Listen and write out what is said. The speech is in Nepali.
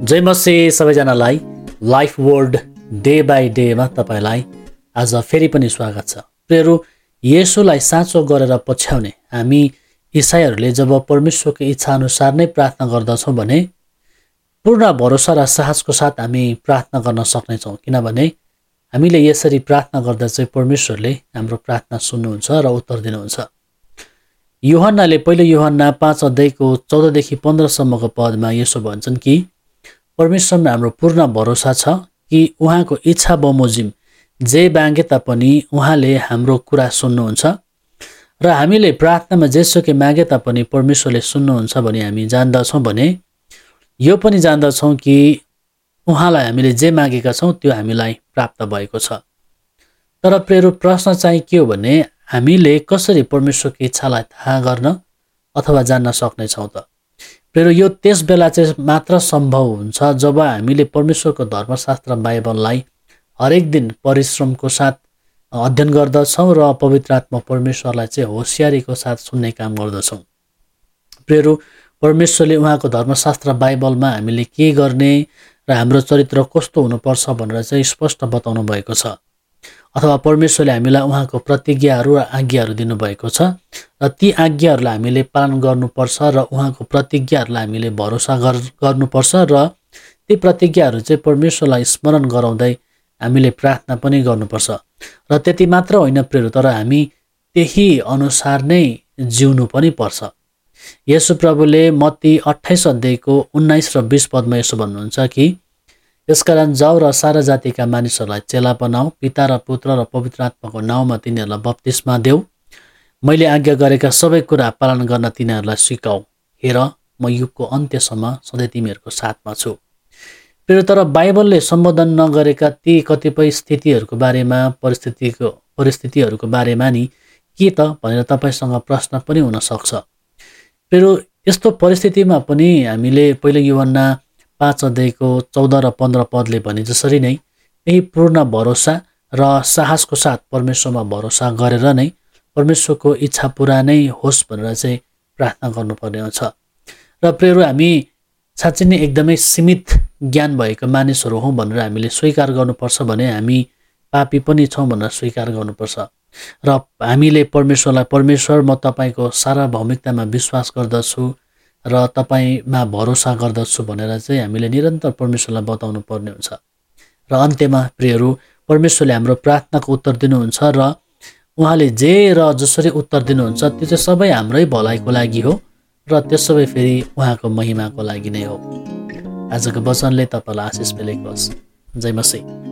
जय मसीह सबैजनालाई लाइफ वर्ल्ड डे बाई डेमा तपाईँलाई आज फेरि पनि स्वागत छ। प्रियहरू, येशूलाई साँचो गरेर पछ्याउने हामी इसाईहरूले जब परमेश्वरको इच्छा अनुसार नै प्रार्थना गर्दछौँ भने पूर्ण भरोसा र साहसको साथ हामी प्रार्थना गर्न सक्नेछौँ, किनभने हामीले यसरी प्रार्थना गर्दा चाहिँ परमेश्वरले हाम्रो प्रार्थना सुन्नुहुन्छ र उत्तर दिनुहुन्छ। यूहन्नाले पहिलो यूहन्ना 5:14-15 पदमा यसो भन्छन् कि परमेश्वरमा हाम्रो पूर्ण भरोसा छ कि उहाँको इच्छा बमोजिम जे मागे तापनि उहाँले हाम्रो कुरा सुन्नुहुन्छ र हामीले प्रार्थनामा जेसुकै मागे तापनि परमेश्वरले सुन्नुहुन्छ भनी हामी जान्दछौँ भने यो पनि जान्दछौँ कि उहाँलाई हामीले जे मागेका छौँ त्यो हामीलाई प्राप्त भएको छ। तर प्रियहरू, प्रश्न चाहिँ के हो भने हामीले कसरी परमेश्वरको इच्छालाई थाहा गर्न अथवा जान्न सक्नेछौँ त? प्रियहरू, यो त्यस बेला चाहिँ मात्र सम्भव हुन्छ जब हामीले परमेश्वरको धर्मशास्त्र बाइबललाई हरेक दिन परिश्रमको साथ अध्ययन गर्दछौँ र पवित्र आत्मा परमेश्वरलाई चाहिँ होसियारीको साथ सुन्ने काम गर्दछौँ। प्रियहरू, परमेश्वरले उहाँको धर्मशास्त्र बाइबलमा हामीले के गर्ने र हाम्रो चरित्र कस्तो हुनुपर्छ भनेर चाहिँ स्पष्ट बताउनु भएको छ, अथवा परमेश्वरले हामीलाई उहाँको प्रतिज्ञाहरू र आज्ञाहरू दिनुभएको छ र ती आज्ञाहरूलाई हामीले पालन गर्नुपर्छ र उहाँको प्रतिज्ञाहरूलाई हामीले भरोसा गर्नुपर्छ र ती प्रतिज्ञाहरू चाहिँ परमेश्वरलाई स्मरण गराउँदै हामीले प्रार्थना पनि गर्नुपर्छ। र त्यति मात्र होइन प्रियहरू, तर हामी त्यही अनुसार नै जिउनु पनि पर्छ। येशू प्रभुले मत्ती 28:19 र 20 पदमा यसो भन्नुहुन्छ कि यसकारण जाऊ र सारा जातिका मानिसहरूलाई चेला बनाऊ, पिता र पुत्र र पवित्र आत्माको नाउँमा तिनीहरूलाई बप्तिस्मा देऊ, मैले आज्ञा गरेका सबै कुरा पालन गर्न तिनीहरूलाई सिकाऊ, हेर म युगको अन्त्यसम्म सधैँ तिमीहरूको साथमा छु। फेरि तर बाइबलले सम्बोधन नगरेका ती कतिपय स्थितिहरूको बारेमा परिस्थितिहरूको बारेमा नि के त भनेर तपाईँसँग प्रश्न पनि हुनसक्छ। फेरि यस्तो परिस्थितिमा पनि हामीले पहिलो यूहन्ना 5:14 र 15 पदले भने जसरी नै यही पूर्ण भरोसा र साहसको साथ परमेश्वरमा भरोसा गरेर नै परमेश्वरको इच्छा पुरा नै होस् भनेर चाहिँ प्रार्थना गर्नुपर्ने हुन्छ। र प्रियहरू, हामी साँच्चै नै एकदमै सीमित ज्ञान भएका मानिसहरू हौँ भनेर हामीले स्वीकार गर्नुपर्छ भने हामी पापी पनि छौँ भनेर स्वीकार गर्नुपर्छ र हामीले परमेश्वरलाई परमेश्वर म तपाईँको सार्वभौमिकतामा विश्वास गर्दछु र तपाईँमा भरोसा गर्दछु भनेर चाहिँ हामीले निरन्तर परमेश्वरलाई बताउनु पर्ने हुन्छ। र अन्त्यमा प्रियहरू, परमेश्वरले हाम्रो प्रार्थनाको उत्तर दिनुहुन्छ र उहाँले जे र जसरी उत्तर दिनुहुन्छ त्यो चाहिँ सबै हाम्रै भलाइको लागि हो र त्यो सबै फेरि उहाँको महिमाको लागि नै हो। आजको वचनले तपाईँलाई आशिष मिलेको होस्। जय मसीह।